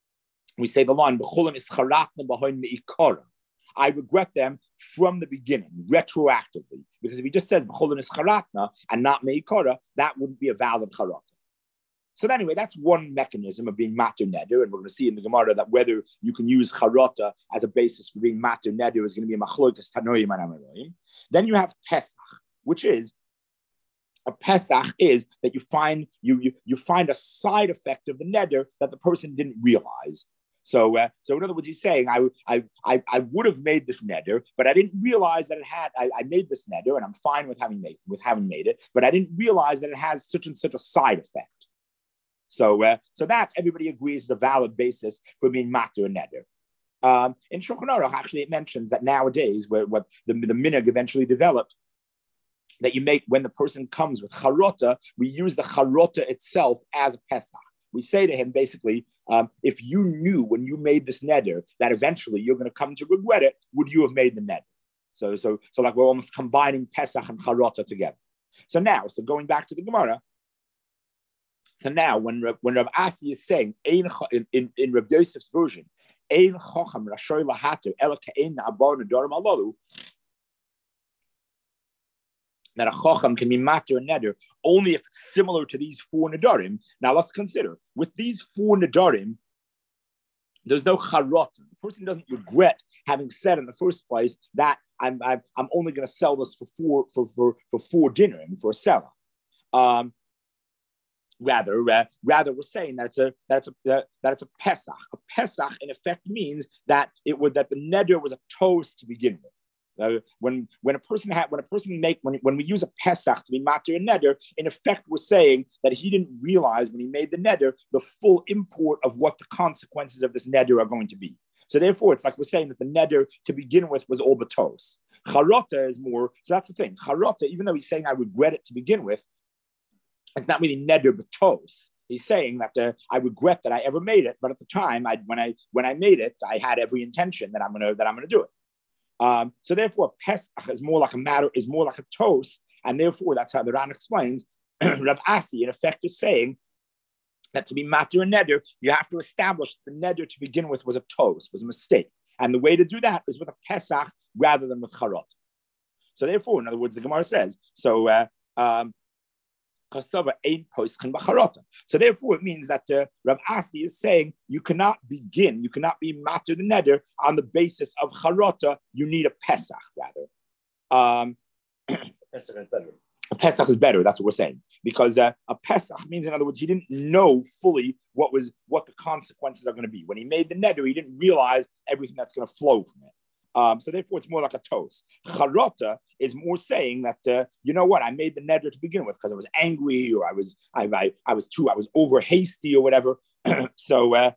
the line, B'cholim ischarachna b'hoin me'ikora. I regret them from the beginning, retroactively. Because if he just says b'cholim ischarachna and not me'ikora, that wouldn't be a valid charata. So anyway, that's one mechanism of being matur neder, and we're going to see in the Gemara that whether you can use charata as a basis for being matur neder is going to be a machlokas tanoim and amiroim. Then you have Pesach, which is a Pesach is that you find a side effect of the neder that the person didn't realize. So in other words, he's saying, I would have made this neder, but I didn't realize that it had. I made this neder, and I'm fine with having made it, but I didn't realize that it has such and such a side effect. So that everybody agrees is a valid basis for being matur and neder. In Shulchan Aruch, actually, it mentions that nowadays, what the minhag eventually developed, that you make when the person comes with charota, we use the charota itself as a Pesach. We say to him basically, if you knew when you made this neder that eventually you're going to come to regret it, would you have made the neder? So like we're almost combining Pesach and charota together. So going back to the Gemara. So now, when Rav Asi is saying in Rav Yosef's version, Ein Chacham Rashoy Lahatu Ela Ke'ein Na'abar Nedarim Alalu, that a Chacham can be matur and neder only if it's similar to these four nedarim. Now let's consider with these four nedarim, there's no charot. The person doesn't regret having said in the first place that I'm only going to sell this for four dinim for a seller. Rather, we're saying that it's a Pesach. A Pesach, in effect, means that the neder was a toast to begin with. When we use a Pesach to be matur and neder, in effect, we're saying that he didn't realize when he made the neder the full import of what the consequences of this neder are going to be. So therefore, it's like we're saying that the neder to begin with was all batos. Charota is more. So that's the thing. Charota, even though he's saying I regret it to begin with, it's not really neder batos. He's saying that I regret that I ever made it, but at the time, when I made it, I had every intention that I'm gonna do it. So therefore, Pesach is more like a toast, and therefore that's how the Ran explains. Rav Asi, in effect, is saying that to be matur and neder, you have to establish the neder to begin with was a toast, was a mistake, and the way to do that is with a Pesach rather than with charot. So therefore, in other words, the Gemara says so. So therefore, it means that Rav Asi is saying you cannot be matur the neder on the basis of charota. You need a Pesach rather. Pesach is better. A Pesach is better. That's what we're saying, because a Pesach means, in other words, he didn't know fully what the consequences are going to be. When he made the neder, he didn't realize everything that's going to flow from it. So therefore, it's more like a toast. Charota is more saying that you know what, I made the neder to begin with because I was angry, or I was over hasty or whatever. So Rav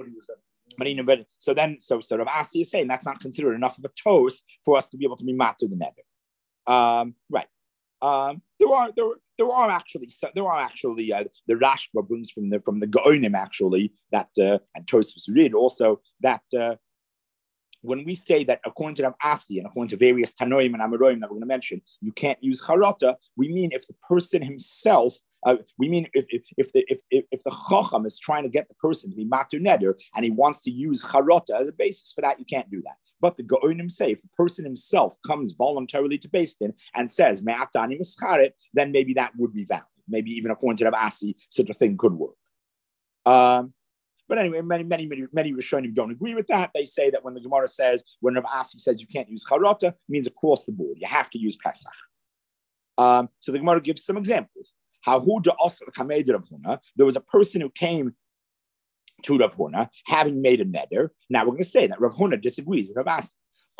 Asi is saying that's not considered enough of a toast for us to be able to be matur the neder. Right. There are actually the Rashba brings from the Gaonim actually that and Tosfos read also that. When we say that according to Rav Asi and according to various Tanoim and Amoraim that we're going to mention, you can't use charata, we mean if the person himself, we mean if the Chacham is trying to get the person to be matur neder and he wants to use charata as a basis for that, you can't do that. But the Gaonim say if the person himself comes voluntarily to Beis Din and says me'atani mischaret, then maybe that would be valid. Maybe even according to Rav Asi, such a thing could work. But anyway, many Rishonim don't agree with that. They say that when the Gemara says, when Rav Asi says you can't use charata, it means across the board. You have to use Pesach. So the Gemara gives some examples. There was a person who came to Rav Huna having made a neder. Now we're going to say that Rav Huna disagrees with Rav Asi.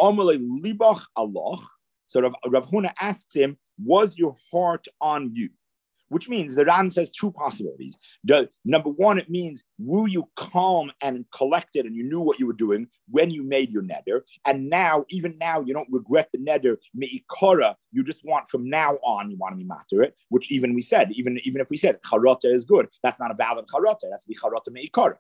So Rav Huna asks him, was your heart on you? Which means the Ran says two possibilities. Number one, it means, were you calm and collected and you knew what you were doing when you made your neder? And now, even now, you don't regret the neder, me'ikara, you just want from now on, you want to be matter it, which even we said, even if we said charata is good, that's not a valid charata, it has to be charata me'ikara.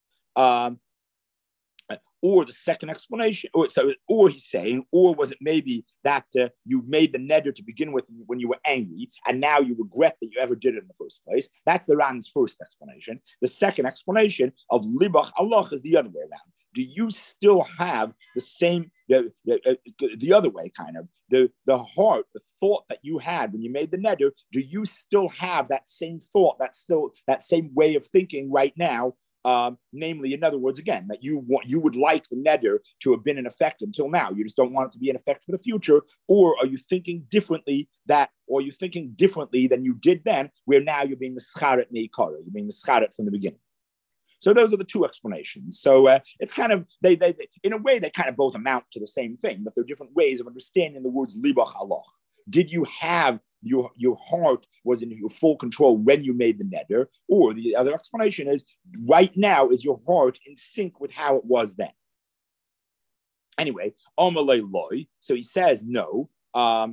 Or the second explanation, or he's saying, or was it maybe that you made the neder to begin with when you were angry, and now you regret that you ever did it in the first place? That's the Ran's first explanation. The second explanation of libach Allah is the other way around. Do you still have the same, the other way, kind of, the heart, the thought that you had when you made the neder? Do you still have that same thought, that same way of thinking right now? Namely, in other words, again, that you would like the neder to have been in effect until now. You just don't want it to be in effect for the future. Or are you thinking differently than you did then, where now you're being mischaret meikara, you're being mischaret from the beginning? So those are the two explanations. So it's kind of, they in a way, they kind of both amount to the same thing, but they're different ways of understanding the words libach Allah. Did you have your heart was in your full control when you made the neder? Or the other explanation is, right now is your heart in sync with how it was then? Anyway, Amalei loy. So he says no. So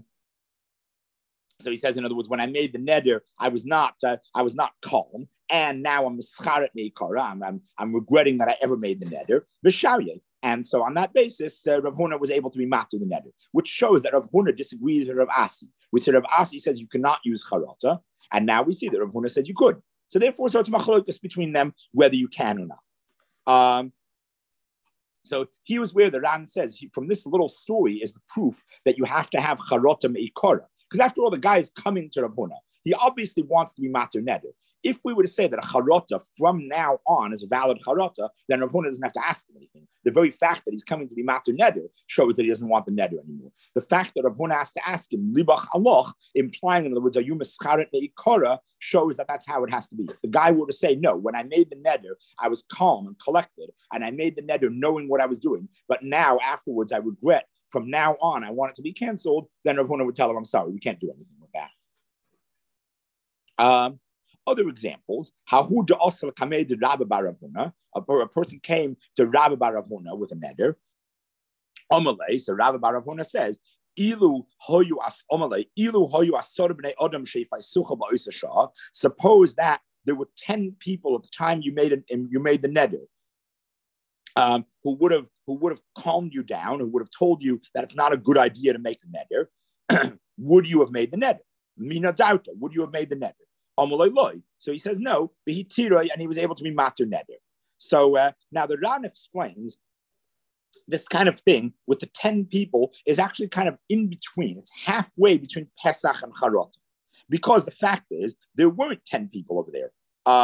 he says, in other words, when I made the neder, I was not calm, and now I'm mischaret meikara. I'm regretting that I ever made the neder. V'sharyeh. And so on that basis, Rav Huna was able to be matur the neder, which shows that Rav Huna disagrees with Rav Asi. We said Rav Asi says you cannot use charata, and now we see that Rav Huna said you could. So therefore, it's machlokas between them whether you can or not. So he was where the Ran says, from this little story is the proof that you have to have charata meikara. Because after all, the guy is coming to Rav Huna. He obviously wants to be matur neder. If we were to say that a charata from now on is a valid charata, then Rav Huna doesn't have to ask him anything. The very fact that he's coming to be matur neder shows that he doesn't want the neder anymore. The fact that Rav Huna has to ask him libach Allah, implying, in other words, are you mischaret meikara, shows that that's how it has to be. If the guy were to say, no, when I made the neder, I was calm and collected, and I made the neder knowing what I was doing, but now afterwards I regret, from now on I want it to be canceled, then Rav Huna would tell him, I'm sorry, we can't do anything with that. Other examples, a person came to Rabbi Bar Rav Huna with a neder. Amalei, so Rabbi Bar Rav Huna says, suppose that there were 10 people at the time you made the neder, who would have calmed you down, who would have told you that it's not a good idea to make the neder. Would you have made the neder? Mina dauta, would you have made the neder? So he says no, and he was able to be matur neder. So now the Ran explains this kind of thing with the 10 people is actually kind of in between. It's halfway between Pesach and Charot, because the fact is there weren't 10 people over there.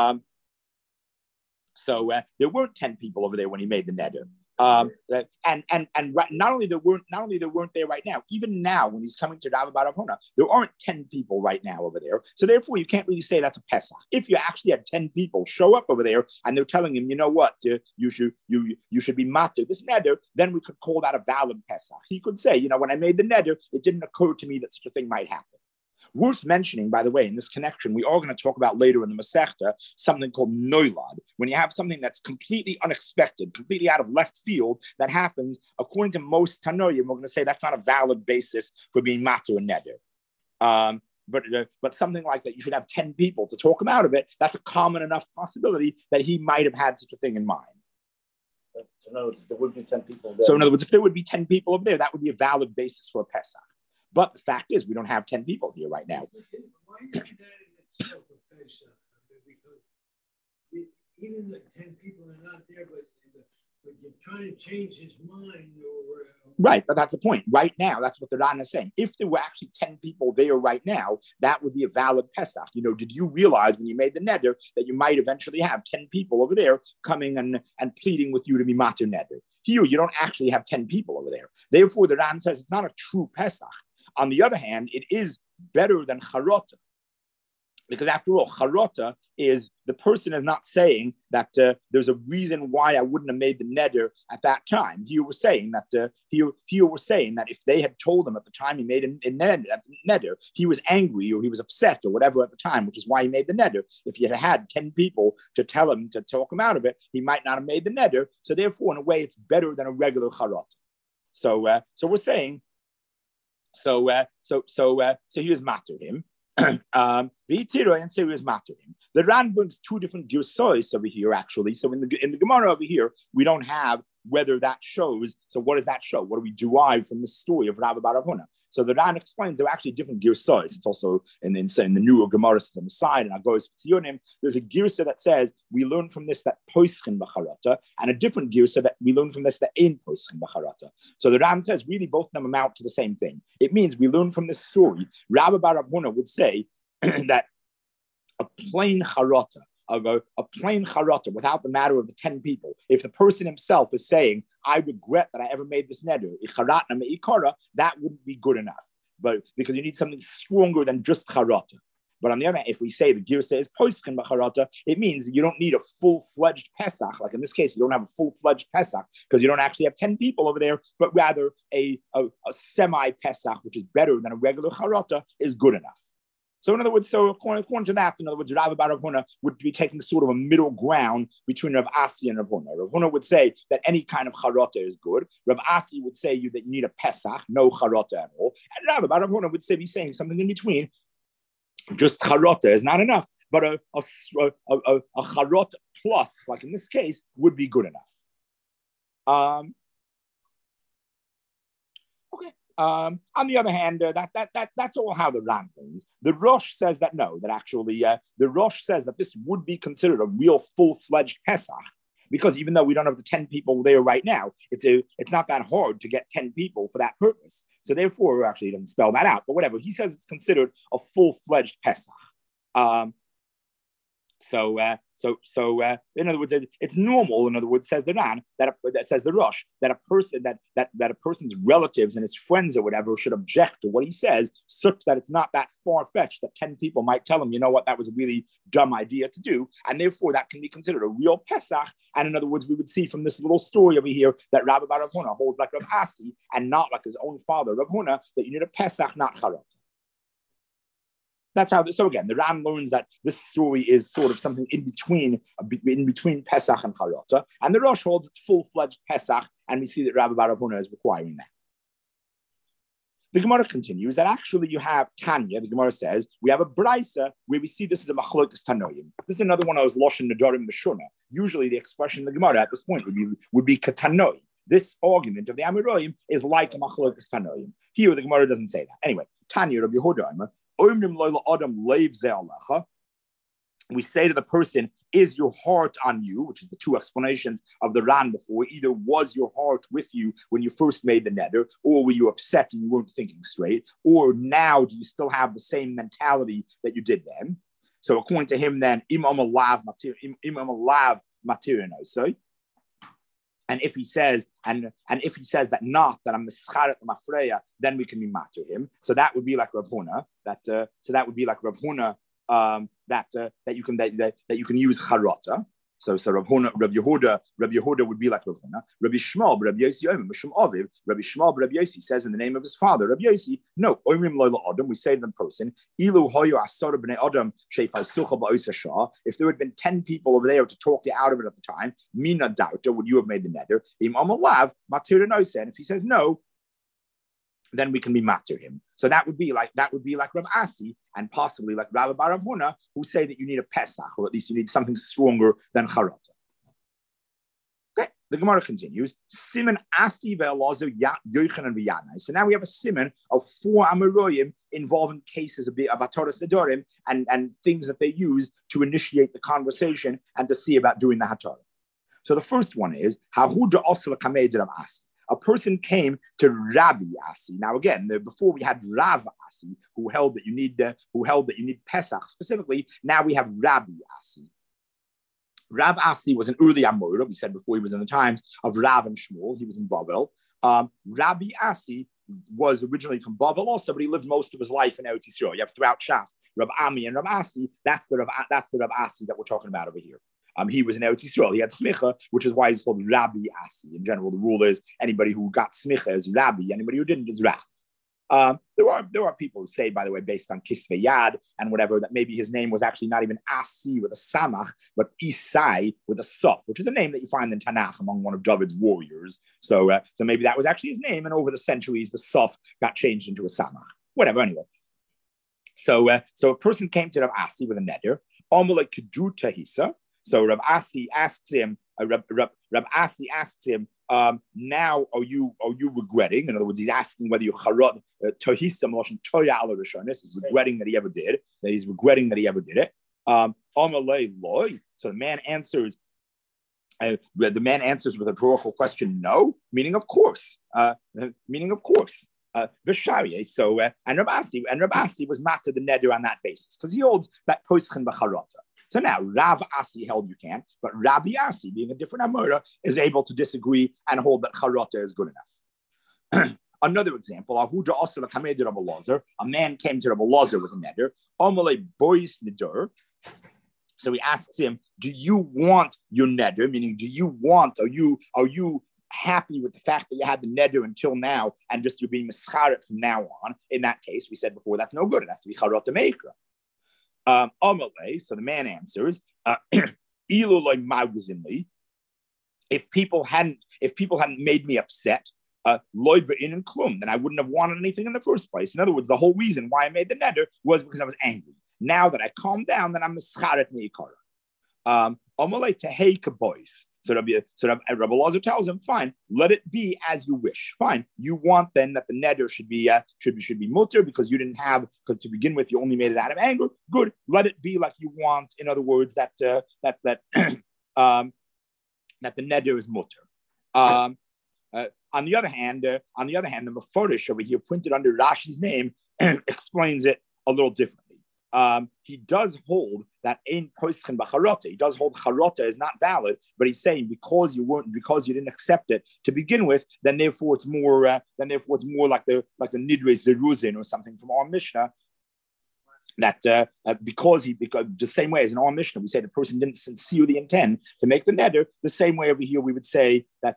So there weren't 10 people over there when he made the neder. And not only they weren't there right now, even now when he's coming to Rabbi Bar Rav Huna, there aren't 10 people right now over there. So therefore, you can't really say that's a Pesach. If you actually had 10 people show up over there and they're telling him, you know what, you should be matur this neder, then we could call that a valid Pesach. He could say, you know, when I made the neder, it didn't occur to me that such a thing might happen. Worth mentioning, by the way, in this connection, we are going to talk about later in the Masechta something called noilad. When you have something that's completely unexpected, completely out of left field that happens, according to most Tanoim, we're going to say that's not a valid basis for being matur and neder. But something like that, you should have 10 people to talk him out of it. That's a common enough possibility that he might have had such a thing in mind. So in other words, if there would be 10 people there. So in other words, if there would be 10 people over there, that would be a valid basis for a Pesach. But the fact is, we don't have 10 people here right now. Because even the 10 people are not there, but But you're trying to change his mind or. Right, but that's the point. Right now, that's what the Ran is saying. If there were actually 10 people there right now, that would be a valid Pesach. Did you realize when you made the neder that you might eventually have 10 people over there coming and pleading with you to be matir neder? Here, you don't actually have 10 people over there. Therefore, the Ran says it's not a true Pesach. On the other hand, it is better than charota. Because after all, charota is the person is not saying that there's a reason why I wouldn't have made the neder at that time. He was saying that if they had told him at the time he made a neder, he was angry or he was upset or whatever at the time, which is why he made the neder. If he had 10 people to tell him to talk him out of it, he might not have made the neder. So therefore, in a way, it's better than a regular charota. So we're saying. So he was matter him. And say he was matter him. The Ran brings two different girsois over here, actually. So in the Gemara over here, we don't have whether that shows. So what does that show? What do we derive from the story of Rabbi Bar Rav Huna? So the Ran explains there are actually different girsois. It's also in the newer Gemara on the side, and Agos Tzionim. There's a girsa that says we learn from this that poischin b'charata, and a different girsa that we learn from this that ain't poischin b'charata. So the Ran says really both of them amount to the same thing. It means we learn from this story. Rabbi Bar Rav Huna would say that a plain charata, a plain charata without the matter of the 10 people, if the person himself is saying, I regret that I ever made this neder, that wouldn't be good enough. But because you need something stronger than just charata. But on the other hand, if we say the girsa is poiskin b'charata, it means you don't need a full-fledged Pesach. Like in this case, you don't have a full-fledged Pesach because you don't actually have 10 people over there, but rather a semi-Pesach, which is better than a regular charata, is good enough. So in other words, according to that, in other words, Rabbi Bar Rav Huna would be taking sort of a middle ground between Rav Asi and Rav Huna. Rav Huna would say that any kind of charata is good. Rav Asi would say that you need a Pesach, no charata at all. And Rabbi Bar Rav Huna would be saying something in between. Just charata is not enough, but a charata plus, like in this case, would be good enough. Okay. On the other hand, that's all how the Ran brings. The Rosh says that no, that actually the Rosh says that this would be considered a real full-fledged Pesach, because even though we don't have the 10 people there right now, it's not that hard to get 10 people for that purpose. So therefore, actually, he doesn't spell that out, but whatever. He says it's considered a full-fledged Pesach. So in other words, it's normal. In other words, says the Ran that says the Rosh that a person that a person's relatives and his friends or whatever should object to what he says, such that it's not that far fetched that 10 people might tell him, you know what, that was a really dumb idea to do, and therefore that can be considered a real Pesach. And in other words, we would see from this little story over here that Rabbi Bar Rav Huna holds like Rav Asi and not like his own father Rav Huna, that you need a Pesach, not Charata. That's how. So again, the Ran learns that this story is sort of something in between Pesach and Charata, and the Rosh holds it's full-fledged Pesach, and we see that Rabbi Bar Rav Huna is requiring that. The Gemara continues that actually you have Tanya. The Gemara says we have a brisa where we see this is a machlokes tanoim. This is another one of those loshen nedarim meshuna. Usually, the expression in the Gemara at this point would be katanoim. This argument of the Amoraim is like a machlokes tanoim. Here, the Gemara doesn't say that. Anyway, Tanya Rabbi Yehuda. We say to the person, is your heart on you, which is the two explanations of the Ran before. Either was your heart with you when you first made the neder, or were you upset and you weren't thinking straight, or now do you still have the same mentality that you did then? So according to him then, imam alav material. And if he says, and if he says that not, that I'm mischaret mafreya, then we can be matter him. So that would be like Rav Huna. That would be like Rav Huna. That you can use charata. So Rav Yehuda would be like Rav Huna. Rabbi Shmuel, Rabbi Yossi says in the name of his father, Rabbi Yossi, no, oimrim loyla adam. We say to the person, ilu hoyu asara b'nei adam sheifasucha ba'osa shah. If there had been 10 people over there to talk you out of it at the time, mina dauta, would you have made the neder? Im amalav matir noise. And if he says no, then we can be matter him. So that would be like Rav Asi and possibly like Rabbi Bar Rav Huna, who say that you need a Pesach, or at least you need something stronger than Charata. Okay, the Gemara continues. Siman Asi ve'Elazo Yochanan v'Yanai. So now we have a siman of 4 Amoraim involving cases of Hataras Nedarim and things that they use to initiate the conversation and to see about doing the Hatarah. So the first one is Hahuda Osla Kamed Rav Asi. A person came to Rabbi Asi. Now again, before we had Rav Asi, who held that you need Pesach specifically. Now we have Rabbi Asi. Rav Asi was an early Amora. We said before he was in the times of Rav and Shmuel. He was in Bavel. Rabbi Asi was originally from Bavel also, but he lived most of his life in Eretz Yisrael. You have throughout Shas, Rav Ami and Rav Asi. That's the Rav Asi that we're talking about over here. He was in Eretz Yisrael. He had smicha, which is why he's called Rabbi Asi. In general, the rule is anybody who got smicha is Rabbi. Anybody who didn't is Rav. There are people who say, by the way, based on Kisvei Yad and whatever, that maybe his name was actually not even Asi with a Samach, but Isai with a Sop, which is a name that you find in Tanakh among one of David's warriors. So maybe that was actually his name, and over the centuries, the Sop got changed into a Samach. Whatever, anyway. So a person came to Rav Asi with a neder. Amalek Kedu Tahisa. So Rav Asi asks him. Rav Asi asks him. Now are you regretting? In other words, he's asking whether you charot tohisa motion toya ala rishonis. He's regretting that he ever did. That he's regretting that he ever did it. Amalei loy. So the man answers. The man answers with a rhetorical question, no, meaning of course. V'sharye. So and Rav Asi was matter the neder on that basis because he holds that poischen b'charota. So now Rav Asi held you can't, but Rabbi Asi, being a different Amora, is able to disagree and hold that charota is good enough. Another example, a man came to Rabbi Lazar with a neder. Amalei bois neder. So he asks him, do you want your neder? Meaning, are you happy with the fact that you had the neder until now and just you're being mischaret from now on? In that case, we said before, that's no good. It has to be charota meikra. So the man answers, if people hadn't made me upset, then I wouldn't have wanted anything in the first place. In other words, the whole reason why I made the neder was because I was angry. Now that I calmed down, then I'm mischaret meikara. So Rabbi Lazar tells him, fine, let it be as you wish. Fine, you want then that the neder should be mutter because you didn't have, because to begin with you only made it out of anger. Good, let it be like you want. In other words, that the neder is mutter. On the other hand, the Meforish over here, printed under Rashi's name, explains it a little differently. He does hold that ein poischen b'charota. He does hold charota is not valid, but he's saying because you didn't accept it to begin with, then therefore it's more like the nidre zeruzin or something from our Mishnah. That because the same way as in our Mishnah, we say the person didn't sincerely intend to make the neder. The same way over here, we would say that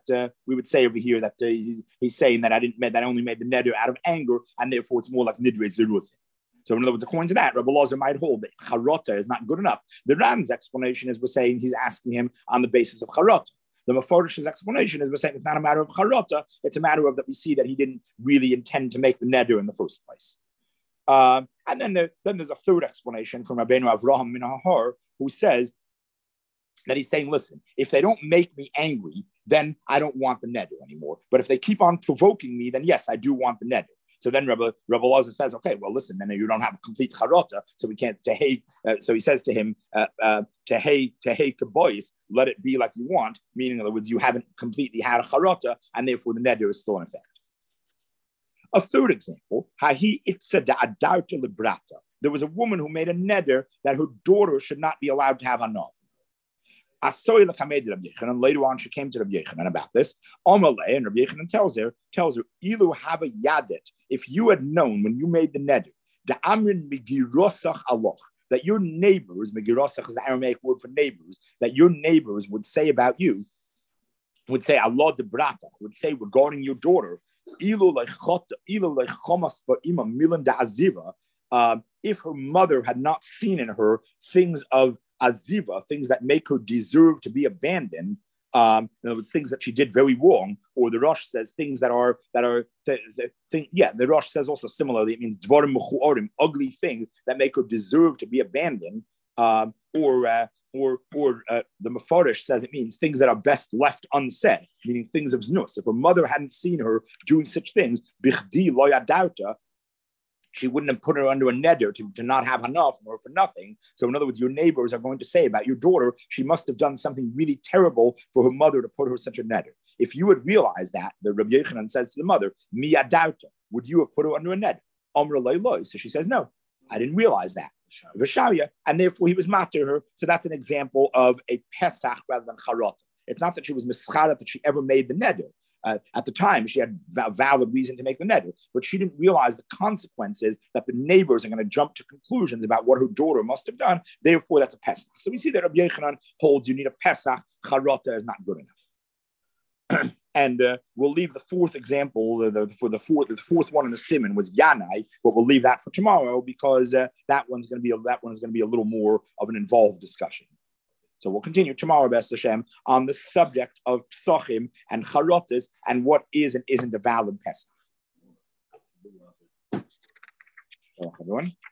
he's saying that I only made the neder out of anger, and therefore it's more like nidre zeruzin. So in other words, according to that, Rabbi Lazar might hold that charota is not good enough. The Ram's explanation is we're saying he's asking him on the basis of charota. The Meforish's explanation is we're saying it's not a matter of charota, it's a matter of that we see that he didn't really intend to make the neder in the first place. And then there's a third explanation from Rabbeinu Avraham min Hahar, who says that he's saying, listen, if they don't make me angry, then I don't want the neder anymore. But if they keep on provoking me, then yes, I do want the neder. So then Rabbi Lazar says, okay, well, listen, then you don't have a complete charota, so we can't tehei. So he says to him, tehei kabois, let it be like you want, meaning in other words, you haven't completely had a charota, and therefore the neder is still in effect. A third example, hahi itzada adarta librata. There was a woman who made a neder that her daughter should not be allowed to have a nov. And later on, she came to Rabbi Yechanan about this. And Rabbi Yechanan tells her, Ilu have a yadet. If you had known when you made the neder, the amrin migirosach aloch, that your neighbors, migirosach is the Aramaic word for neighbors, that your neighbors would say about you, would say Allah de brata, would say regarding your daughter, if her mother had not seen in her things of aziva, things that make her deserve to be abandoned. In other words, things that she did very wrong, or the Rosh says things that are. The Rosh says also similarly. It means dvarim mechuorim, ugly things that make her deserve to be abandoned. Or the Mefarish says it means things that are best left unsaid, meaning things of znus. If her mother hadn't seen her doing such things, bichdi lo yadauta, she wouldn't have put her under a neder to not have enough or for nothing. So in other words, your neighbors are going to say about your daughter, she must have done something really terrible for her mother to put her such a neder. If you would realize that, the Rabbi Yochanan says to the mother, miyadauta, would you have put her under a neder? Amr loy. So she says, no, I didn't realize that. V'shavya, and therefore he was matir her. So that's an example of a pesach rather than charata. It's not that she was mischarat that she ever made the neder. At the time, she had valid reason to make the neder, but she didn't realize the consequences that the neighbors are going to jump to conclusions about what her daughter must have done. Therefore, that's a pesach. So we see that Rabbi Yochanan holds you need a pesach. Charata is not good enough. And we'll leave the fourth example the fourth one in the Siman was Yanai, but we'll leave that for tomorrow because that one's going to be a little more of an involved discussion. So we'll continue tomorrow, B'ez Hashem, on the subject of psachim and charotas and what is and isn't a valid pesach. Everyone.